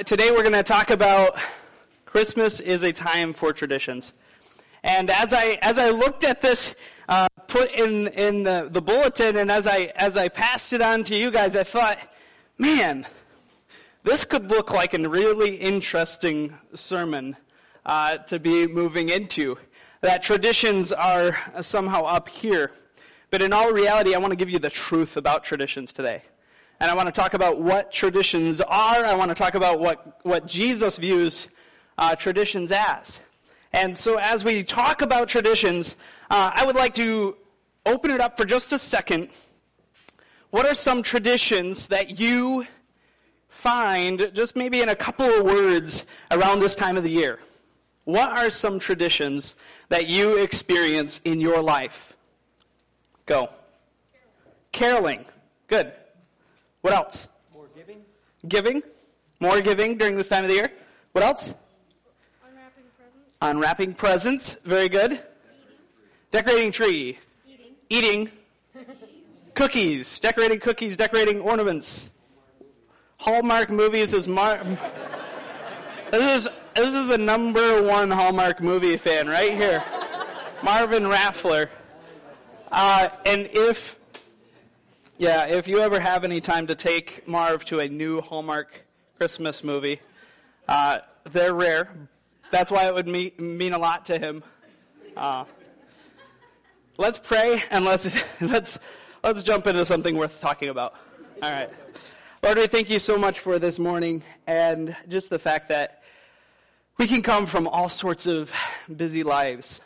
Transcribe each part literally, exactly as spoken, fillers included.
today we're going to talk about Christmas is a time for traditions. And as I as I looked at this uh, put in in the, the bulletin, and as I as I passed it on to you guys, I thought, man, this could look like a really interesting sermon uh, to be moving into. That traditions are somehow up here. But in all reality, I want to give you the truth about traditions today. And I want to talk about what traditions are. I want to talk about what, what Jesus views uh, traditions as. And so as we talk about traditions, uh, I would like to open it up for just a second. What are some traditions that you find, just maybe in a couple of words, around this time of the year? What are some traditions that you experience in your life? Go. Caroling. Caroling. Good. What else? More giving. Giving. More giving during this time of the year. What else? Unwrapping presents. Unwrapping presents. Very good. Eating. Decorating tree. Eating. Eating. Cookies. Decorating cookies. Decorating ornaments. Hallmark movies is Mar... this is this is the number one Hallmark movie fan right here. Marvin Raffler. Uh, and if, yeah, if you ever have any time to take Marv to a new Hallmark Christmas movie, uh, they're rare. That's why it would mean, mean a lot to him. Uh, let's pray and let's let's let's jump into something worth talking about. All right, Lord, we thank you so much for this morning and just the fact that we can come from all sorts of busy lives.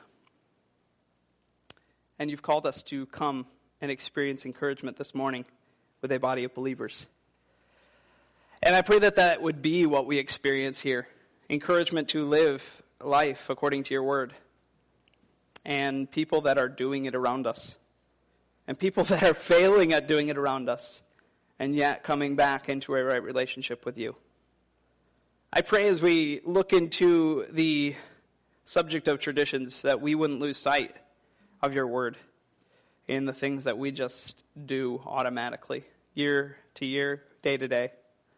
And you've called us to come and experience encouragement this morning with a body of believers. And I pray that that would be what we experience here. Encouragement to live life according to your word. And people that are doing it around us. And people that are failing at doing it around us. And yet coming back into a right relationship with you. I pray as we look into the subject of traditions that we wouldn't lose sight of your word in the things that we just do automatically, year to year, day to day.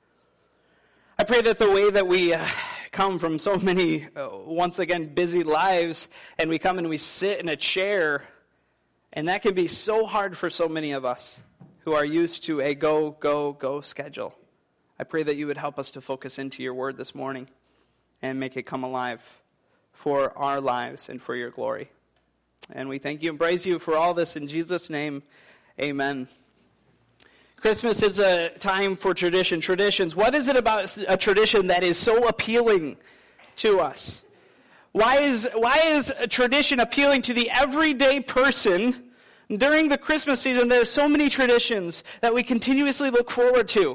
I pray that the way that we uh, come from so many, uh, once again, busy lives, and we come and we sit in a chair, and that can be so hard for so many of us who are used to a go, go, go schedule. I pray that you would help us to focus into your word this morning and make it come alive for our lives and for your glory. And we thank you and praise you for all this in Jesus' name. Amen. Christmas is a time for tradition. Traditions. What is it about a tradition that is so appealing to us? Why is, why is a tradition appealing to the everyday person during the Christmas season? There are so many traditions that we continuously look forward to.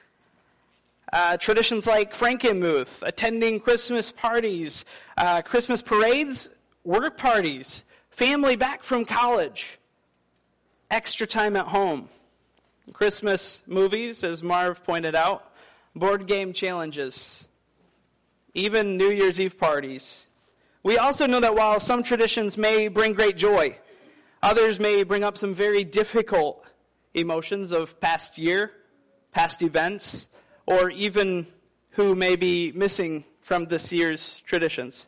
Uh, traditions like Frankenmuth, attending Christmas parties, uh, Christmas parades, work parties, family back from college, extra time at home, Christmas movies, as Marv pointed out, board game challenges, even New Year's Eve parties. We also know that while some traditions may bring great joy, others may bring up some very difficult emotions of past year, past events, or even who may be missing from this year's traditions.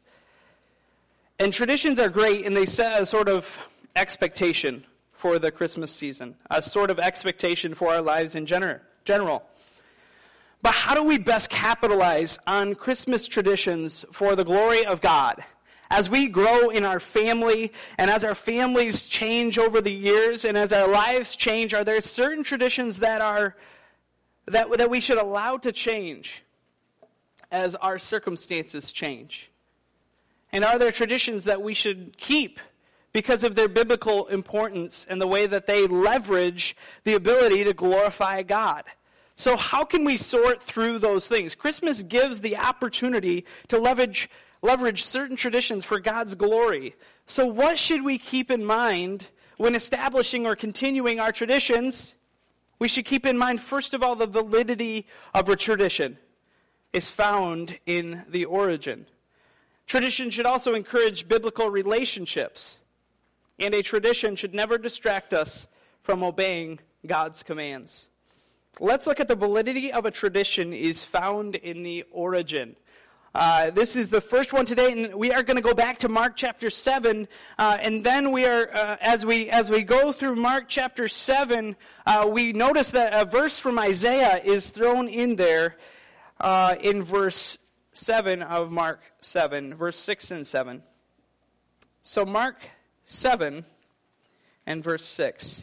And traditions are great, and they set a sort of expectation for the Christmas season, a sort of expectation for our lives in gener- general. But how do we best capitalize on Christmas traditions for the glory of God? As we grow in our family, and as our families change over the years, and as our lives change, are there certain traditions that are that, that we should allow to change as our circumstances change? And are there traditions that we should keep because of their biblical importance and the way that they leverage the ability to glorify God? So how can we sort through those things? Christmas gives the opportunity to leverage, leverage certain traditions for God's glory. So what should we keep in mind when establishing or continuing our traditions? We should keep in mind, first of all, the validity of a tradition is found in the origin. Tradition should also encourage biblical relationships, and a tradition should never distract us from obeying God's commands. let's look at the validity of a tradition is found in the origin. Uh, this is the first one today, and we are going to go back to Mark chapter seven, uh, and then we are, uh, as we as we go through Mark chapter seven, uh, we notice that a verse from Isaiah is thrown in there uh, in verse seven of Mark seven, verse six and seven. So Mark seven and verse six.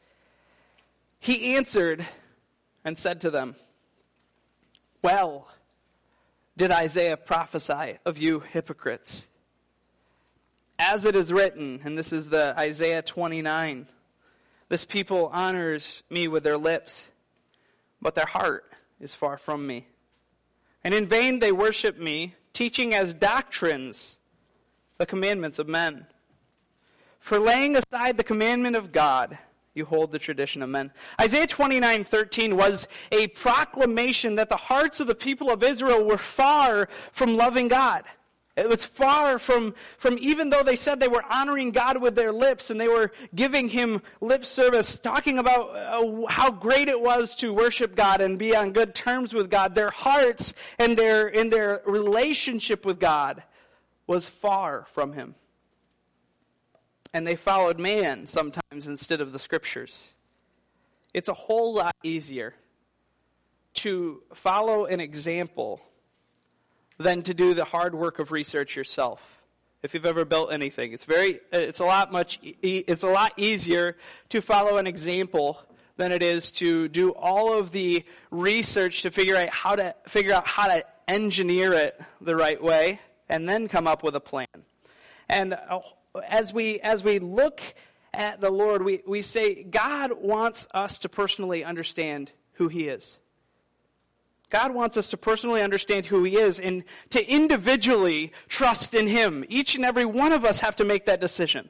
He answered and said to them, "Well did Isaiah prophesy of you hypocrites. As it is written," and this is the Isaiah twenty-nine, "This people honors me with their lips, but their heart is far from me. And in vain they worship me, teaching as doctrines the commandments of men. For laying aside the commandment of God, you hold the tradition of men." Isaiah twenty-nine thirteen was a proclamation that the hearts of the people of Israel were far from loving God. It was far from, from even though they said they were honoring God with their lips and they were giving him lip service, talking about uh, how great it was to worship God and be on good terms with God, their hearts and their, and their relationship with God was far from him. And they followed man sometimes instead of the scriptures. It's a whole lot easier to follow an example than to do the hard work of research yourself. If you've ever built anything, it's very, it's a lot much, it's a lot easier to follow an example than it is to do all of the research to figure out how to figure out how to engineer it the right way and then come up with a plan. And uh, As we as we look at the Lord, we, we say God wants us to personally understand who he is. God wants us to personally understand who he is and to individually trust in him. Each and every one of us have to make that decision.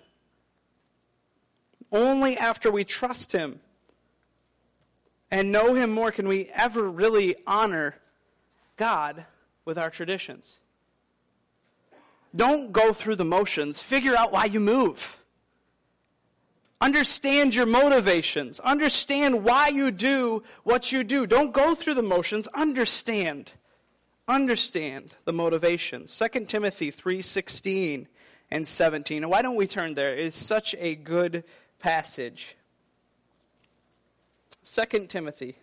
Only after we trust him and know him more can we ever really honor God with our traditions. Don't go through the motions. Figure out why you move. Understand your motivations. Understand why you do what you do. Don't go through the motions. Understand. Understand the motivations. Second Timothy three sixteen and seventeen. And why don't we turn there? It is such a good passage. Second Timothy.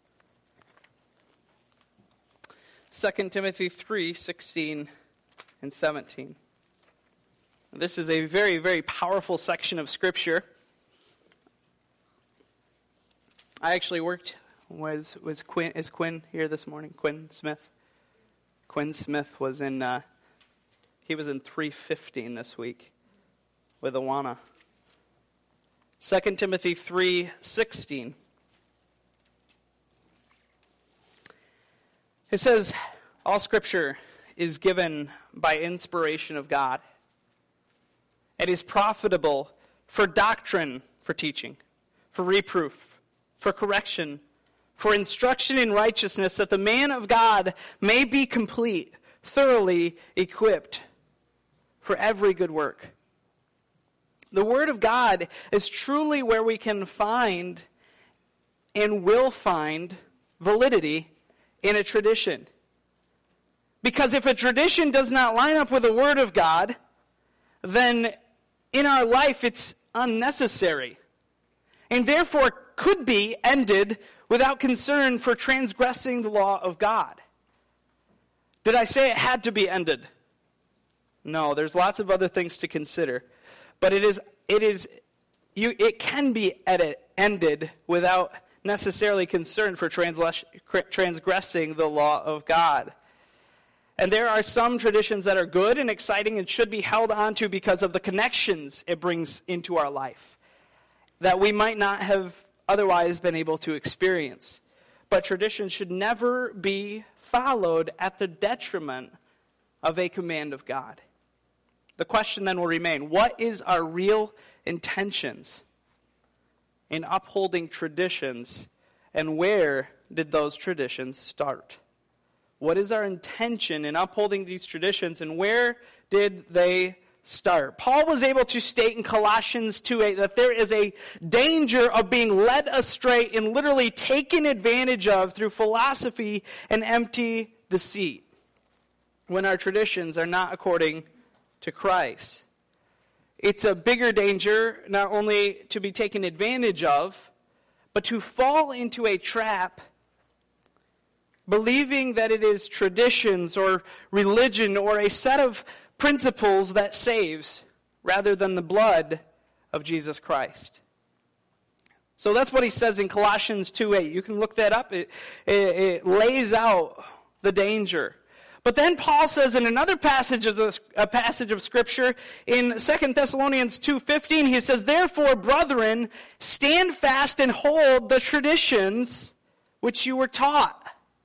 Second Timothy three sixteen and seventeen. This is a very, very powerful section of Scripture. I actually worked, was was Quinn, is Quinn here this morning? Quinn Smith? Quinn Smith was in, uh, he was in three fifteen this week with Awana. Second Timothy three sixteen. It says, all Scripture is given by inspiration of God. It is profitable for doctrine, for teaching, for reproof, for correction, for instruction in righteousness, that the man of God may be complete, thoroughly equipped for every good work. The Word of God is truly where we can find and will find validity in a tradition. Because if a tradition does not line up with the Word of God, then in our life it's unnecessary. And therefore could be ended without concern for transgressing the law of God. Did I say it had to be ended? No, there's lots of other things to consider. But it is, it is, you, it can be edit, ended without necessarily concern for transgress, transgressing the law of God. And there are some traditions that are good and exciting and should be held onto because of the connections it brings into our life that we might not have otherwise been able to experience. But tradition should never be followed at the detriment of a command of God. The question then will remain, what is our real intentions in upholding traditions, and where did those traditions start? What is our intention in upholding these traditions, and where did they start. Paul was able to state in Colossians two eight that there is a danger of being led astray and literally taken advantage of through philosophy and empty deceit when our traditions are not according to Christ. It's a bigger danger not only to be taken advantage of, but to fall into a trap believing that it is traditions or religion or a set of principles that saves rather than the blood of Jesus Christ. So that's what he says in Colossians two eight. You can look that up. It, it, it lays out the danger. But then Paul says in another passage of, a passage of Scripture, in Second Thessalonians two fifteen, he says, "Therefore, brethren, stand fast and hold the traditions which you were taught,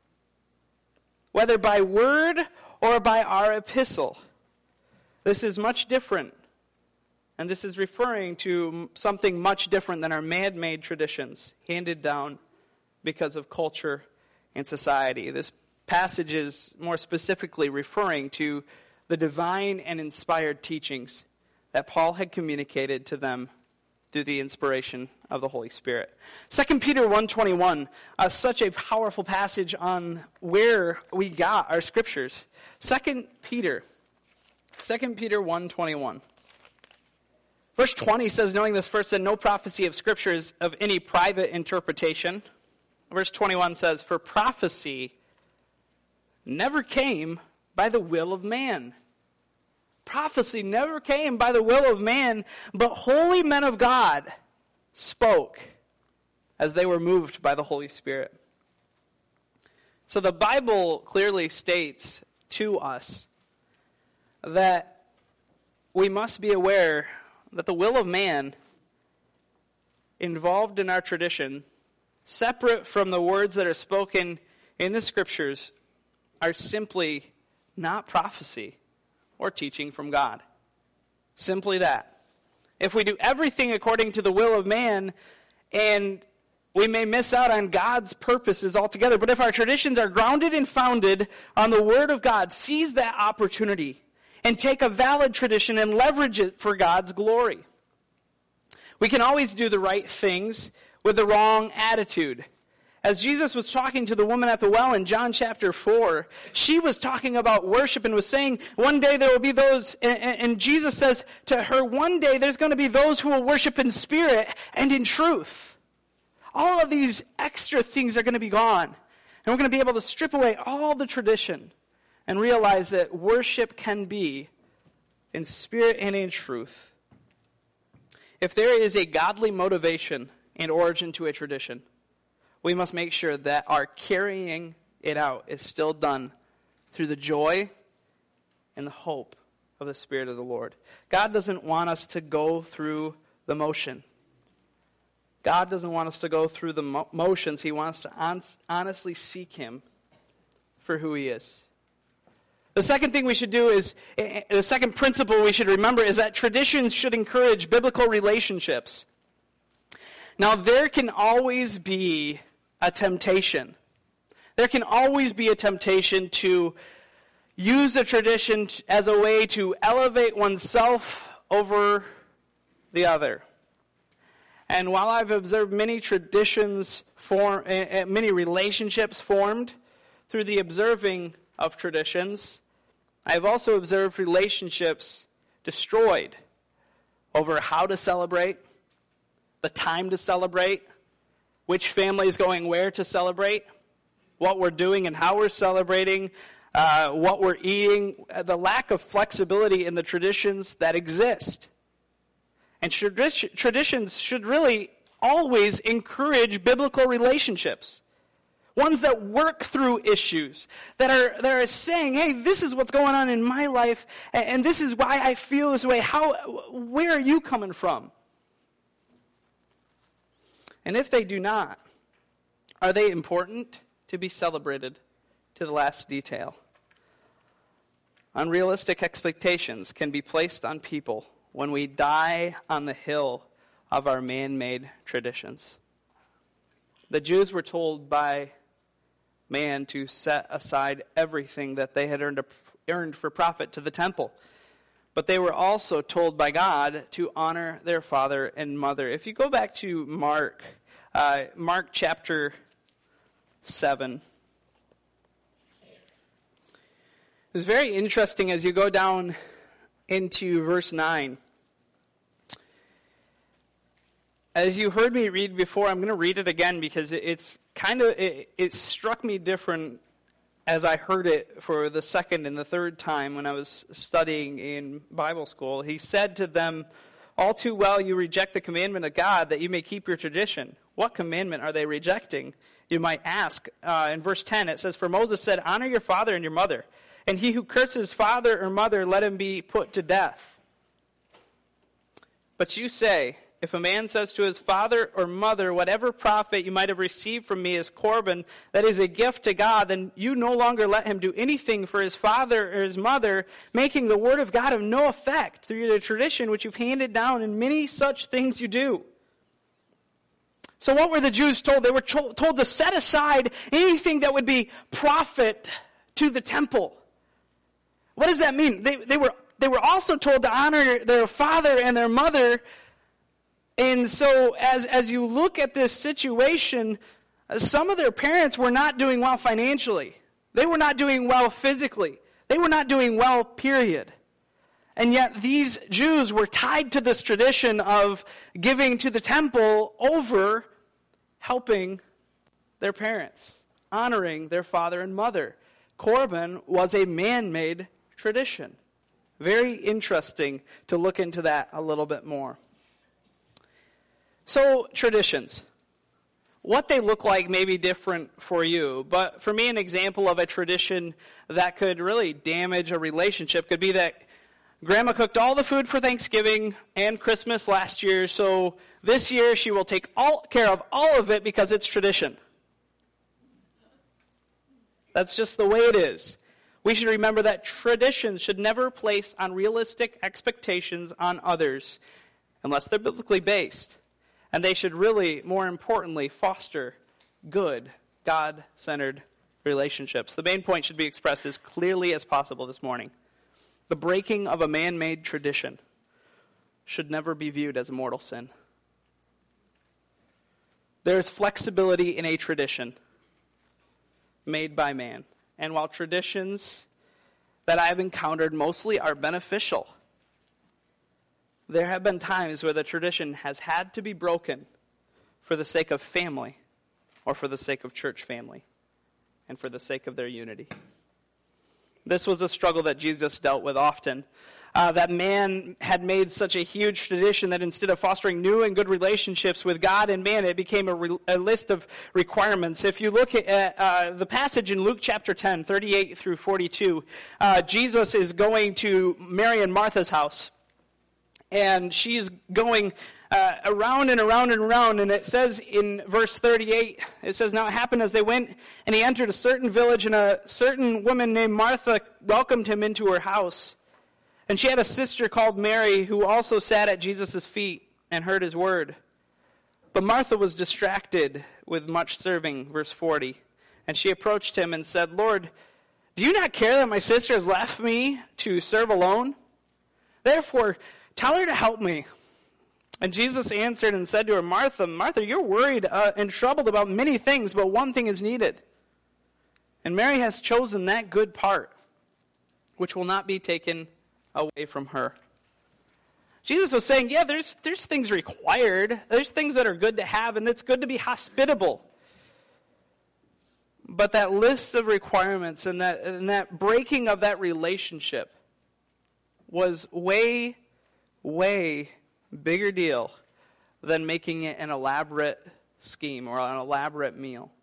whether by word or by our epistle." This is much different. And this is referring to something much different than our man-made traditions handed down because of culture and society. This passage is more specifically referring to the divine and inspired teachings that Paul had communicated to them through the inspiration of the Holy Spirit. Second Peter one twenty-one, uh, such a powerful passage on where we got our scriptures. Second Peter, Second Peter one twenty-one. Verse twenty says, knowing this first, that no prophecy of Scripture is of any private interpretation. Verse twenty-one says, for prophecy never came by the will of man. Prophecy never came by the will of man, but holy men of God spoke as they were moved by the Holy Spirit. So the Bible clearly states to us that we must be aware that the will of man involved in our tradition, separate from the words that are spoken in the Scriptures, are simply not prophecy or teaching from God. Simply that. If we do everything according to the will of man, and we may miss out on God's purposes altogether, but if our traditions are grounded and founded on the Word of God, seize that opportunity and take a valid tradition and leverage it for God's glory. We can always do the right things with the wrong attitude. As Jesus was talking to the woman at the well in John chapter four, she was talking about worship and was saying, one day there will be those, and, and Jesus says to her, one day there's going to be those who will worship in spirit and in truth. All of these extra things are going to be gone. And we're going to be able to strip away all the tradition and realize that worship can be in spirit and in truth. If there is a godly motivation and origin to a tradition, we must make sure that our carrying it out is still done through the joy and the hope of the Spirit of the Lord. God doesn't want us to go through the motion. God doesn't want us to go through the mo- motions. He wants to on- honestly seek Him for who He is. The second thing we should do is, the second principle we should remember is that traditions should encourage biblical relationships. Now, there can always be a temptation. There can always be a temptation to use a tradition as a way to elevate oneself over the other. And while I've observed many traditions form, uh, many relationships formed through the observing of traditions, I've also observed relationships destroyed over how to celebrate, the time to celebrate, which family is going where to celebrate, what we're doing and how we're celebrating, uh, what we're eating, the lack of flexibility in the traditions that exist. And tradi- traditions should really always encourage biblical relationships. Ones that work through issues, that are, that are saying, hey, this is what's going on in my life, and, and this is why I feel this way. How, where are you coming from? And if they do not, are they important to be celebrated to the last detail? Unrealistic expectations can be placed on people when we die on the hill of our man-made traditions. The Jews were told by man to set aside everything that they had earned, a, earned for profit to the temple. but they were also told by God to honor their father and mother. If you go back to Mark, uh, Mark chapter seven, it's very interesting as you go down into verse nine. As you heard me read before, I'm going to read it again because it's kind of, it, it struck me different as I heard it for the second and the third time when I was studying in Bible school. He said to them, "All too well you reject the commandment of God that you may keep your tradition." What commandment are they rejecting? You might ask. Uh, in verse ten it says, "For Moses said, honor your father and your mother, and he who curses father or mother, let him be put to death. But you say, if a man says to his father or mother, whatever profit you might have received from me is Corban, that is a gift to God, then you no longer let him do anything for his father or his mother, making the word of God of no effect through the tradition which you've handed down, and many such things you do." So what were the Jews told? They were told to set aside anything that would be profit to the temple. What does that mean? They, they were they were also told to honor their father and their mother. And so as, as you look at this situation, some of their parents were not doing well financially. They were not doing well physically. They were not doing well, period. And yet these Jews were tied to this tradition of giving to the temple over helping their parents, honoring their father and mother. Corban was a man-made tradition. Very interesting to look into that a little bit more. So, traditions. What they look like may be different for you, but for me, an example of a tradition that could really damage a relationship could be that Grandma cooked all the food for Thanksgiving and Christmas last year, so this year she will take all care of all of it because it's tradition. That's just the way it is. We should remember that traditions should never place unrealistic expectations on others unless they're biblically based. And they should really, more importantly, foster good, God-centered relationships. The main point should be expressed as clearly as possible this morning. The breaking of a man-made tradition should never be viewed as a mortal sin. There is flexibility in a tradition made by man. And while traditions that I have encountered mostly are beneficial, there have been times where the tradition has had to be broken for the sake of family or for the sake of church family and for the sake of their unity. This was a struggle that Jesus dealt with often. Uh, that man had made such a huge tradition that instead of fostering new and good relationships with God and man, it became a, re- a list of requirements. If you look at uh, the passage in Luke chapter ten, thirty-eight through forty-two, uh, Jesus is going to Mary and Martha's house. And she's going uh, around and around and around. And it says in verse thirty-eight, it says, "Now it happened as they went, and he entered a certain village, and a certain woman named Martha welcomed him into her house. And she had a sister called Mary, who also sat at Jesus' feet and heard his word. But Martha was distracted with much serving," verse forty. "And she approached him and said, 'Lord, do you not care that my sister has left me to serve alone? Therefore, tell her to help me.' And Jesus answered and said to her, 'Martha, Martha, you're worried uh, and troubled about many things, but one thing is needed. And Mary has chosen that good part, which will not be taken away from her.'" Jesus was saying, yeah, there's there's things required. There's things that are good to have, and it's good to be hospitable. But that list of requirements and that and that breaking of that relationship was way, way bigger deal than making it an elaborate scheme or an elaborate meal.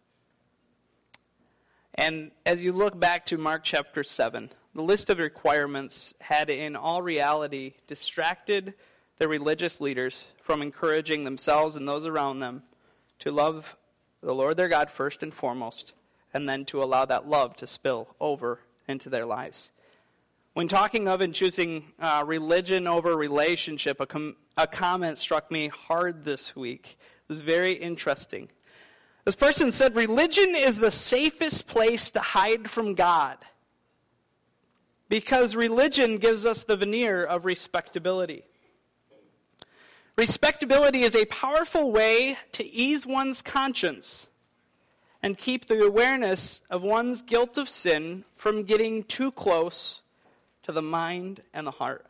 And as you look back to Mark chapter seven, the list of requirements had in all reality distracted the religious leaders from encouraging themselves and those around them to love the Lord their God first and foremost, and then to allow that love to spill over into their lives. When talking of and choosing uh, religion over relationship, a, com- a comment struck me hard this week. It was very interesting. This person said, religion is the safest place to hide from God. Because religion gives us the veneer of respectability. Respectability is a powerful way to ease one's conscience and keep the awareness of one's guilt of sin from getting too close to the mind and the heart.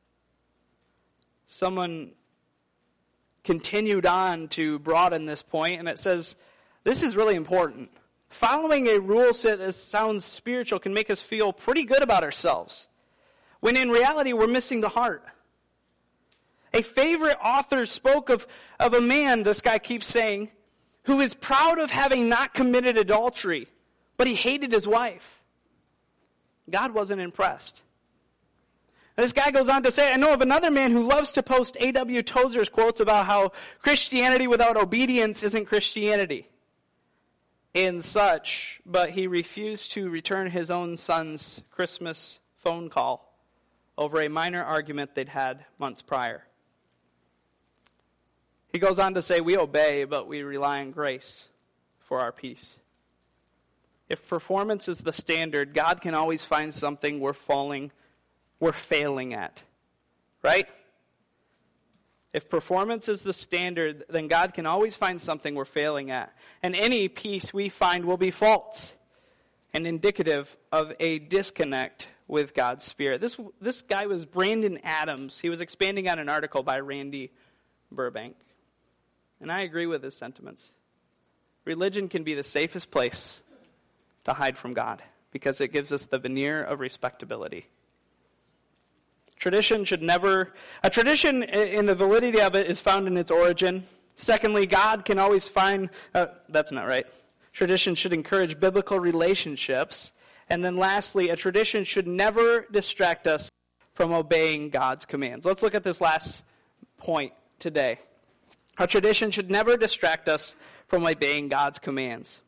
Someone continued on to broaden this point, and it says, this is really important. Following a rule set that sounds spiritual can make us feel pretty good about ourselves, when in reality we're missing the heart. A favorite author spoke of, of a man, this guy keeps saying, who is proud of having not committed adultery, but he hated his wife. God wasn't impressed. And this guy goes on to say, I know of another man who loves to post A W Tozer's quotes about how Christianity without obedience isn't Christianity. In such, but he refused to return his own son's Christmas phone call over a minor argument they'd had months prior. He goes on to say, we obey, but we rely on grace for our peace. If performance is the standard, God can always find something we're falling, we're failing at. Right? If performance is the standard, then God can always find something we're failing at. And any peace we find will be false and indicative of a disconnect with God's Spirit. This, this guy was Brandon Adams. He was expanding on an article by Randy Burbank. And I agree with his sentiments. Religion can be the safest place to hide from God because it gives us the veneer of respectability. Tradition should never, a tradition in the validity of it is found in its origin. Secondly, God can always find, uh, that's not right. Tradition should encourage biblical relationships. And then lastly, a tradition should never distract us from obeying God's commands. Let's look at this last point today. A tradition should never distract us from obeying God's commands.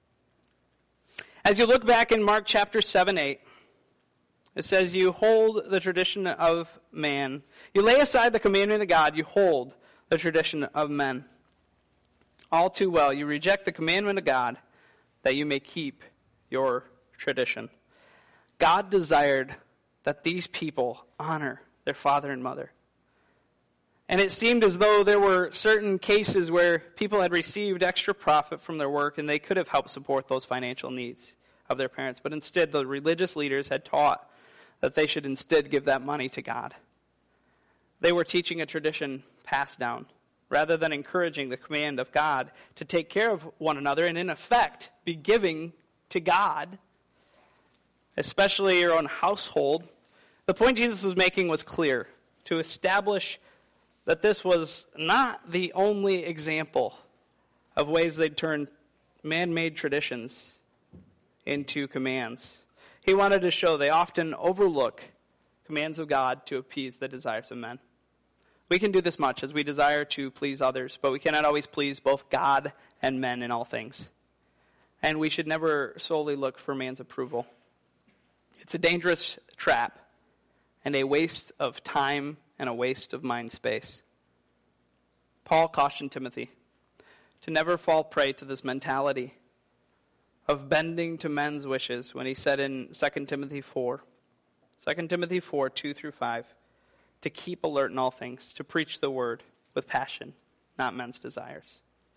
As you look back in Mark chapter seven, eight, it says, you hold the tradition of man. You lay aside the commandment of God. You hold the tradition of men. All too well, you reject the commandment of God that you may keep your tradition. God desired that these people honor their father and mother. And it seemed as though there were certain cases where people had received extra profit from their work and they could have helped support those financial needs of their parents. But instead, the religious leaders had taught that they should instead give that money to God. They were teaching a tradition passed down, rather than encouraging the command of God to take care of one another and in effect be giving to God, especially your own household. The point Jesus was making was clear, to establish that this was not the only example of ways they'd turn man-made traditions into commands. He wanted to show they often overlook commands of God to appease the desires of men. We can do this much as we desire to please others, but we cannot always please both God and men in all things. And we should never solely look for man's approval. It's a dangerous trap and a waste of time and a waste of mind space. Paul cautioned Timothy to never fall prey to this mentality of bending to men's wishes when he said in Second Timothy four, Second Timothy four, two through five, to keep alert in all things, to preach the word with passion, not men's desires.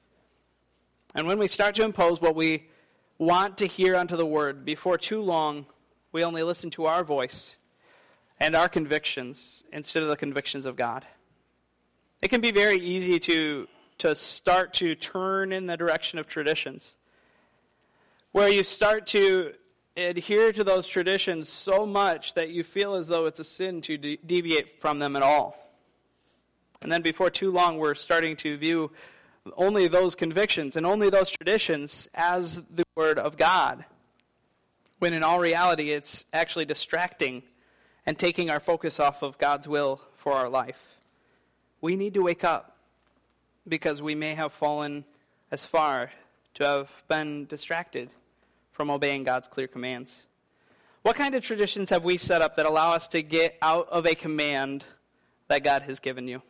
And when we start to impose what we want to hear unto the word, before too long, we only listen to our voice and our convictions instead of the convictions of God. It can be very easy to, to start to turn in the direction of traditions, where you start to adhere to those traditions so much that you feel as though it's a sin to de- deviate from them at all. And then before too long, we're starting to view only those convictions and only those traditions as the Word of God, when in all reality it's actually distracting and taking our focus off of God's will for our life. We need to wake up, because we may have fallen as far to have been distracted from obeying God's clear commands. What kind of traditions have we set up that allow us to get out of a command that God has given you?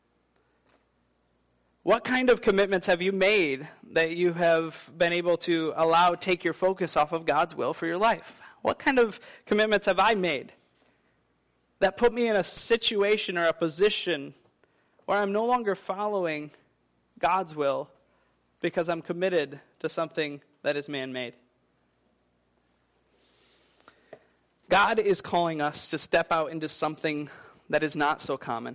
What kind of commitments have you made that you have been able to allow take your focus off of God's will for your life? What kind of commitments have I made that put me in a situation or a position where I'm no longer following God's will because I'm committed to something that is man-made? God is calling us to step out into something that is not so common.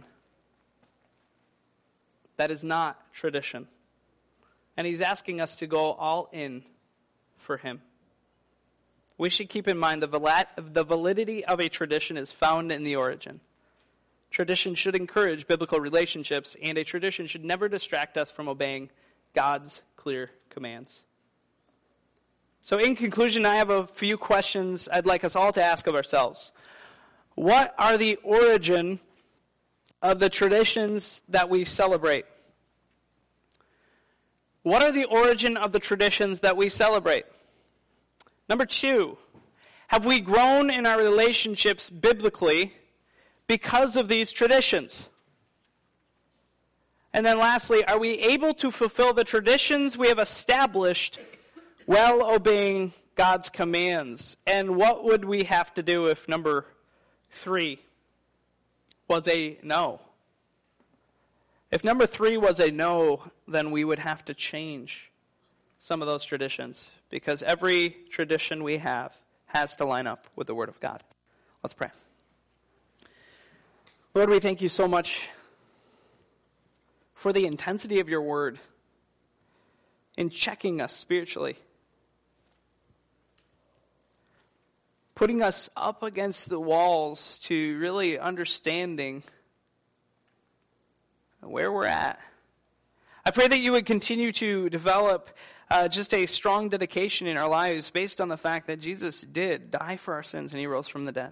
That is not tradition. And he's asking us to go all in for him. We should keep in mind the the validity of a tradition is found in the origin. Tradition should encourage biblical relationships, and a tradition should never distract us from obeying God's clear commands. So in conclusion, I have a few questions I'd like us all to ask of ourselves. What are the origin of the traditions that we celebrate? What are the origin of the traditions that we celebrate? Number two, have we grown in our relationships biblically because of these traditions? And then lastly, are we able to fulfill the traditions we have established while obeying God's commands? And what would we have to do if number three was a no? If number three was a no, then we would have to change some of those traditions, because every tradition we have has to line up with the Word of God. Let's pray. Lord, we thank you so much for the intensity of your Word in checking us spiritually, putting us up against the walls to really understanding where we're at. I pray that you would continue to develop uh, just a strong dedication in our lives based on the fact that Jesus did die for our sins and he rose from the dead.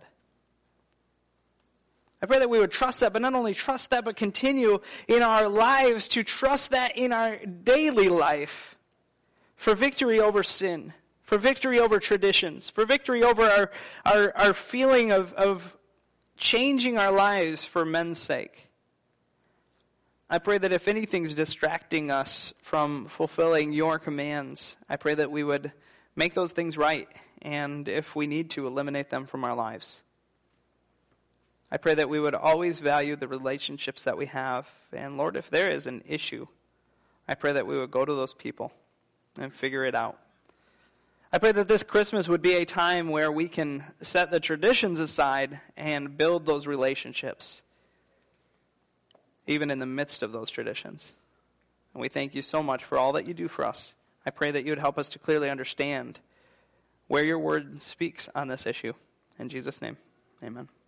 I pray that we would trust that, but not only trust that, but continue in our lives to trust that in our daily life for victory over sin, for victory over traditions, for victory over our, our, our feeling of, of changing our lives for men's sake. I pray that if anything's distracting us from fulfilling your commands, I pray that we would make those things right, and if we need to, eliminate them from our lives. I pray that we would always value the relationships that we have, and Lord, if there is an issue, I pray that we would go to those people and figure it out. I pray that this Christmas would be a time where we can set the traditions aside and build those relationships, even in the midst of those traditions. And we thank you so much for all that you do for us. I pray that you would help us to clearly understand where your word speaks on this issue. In Jesus' name, amen.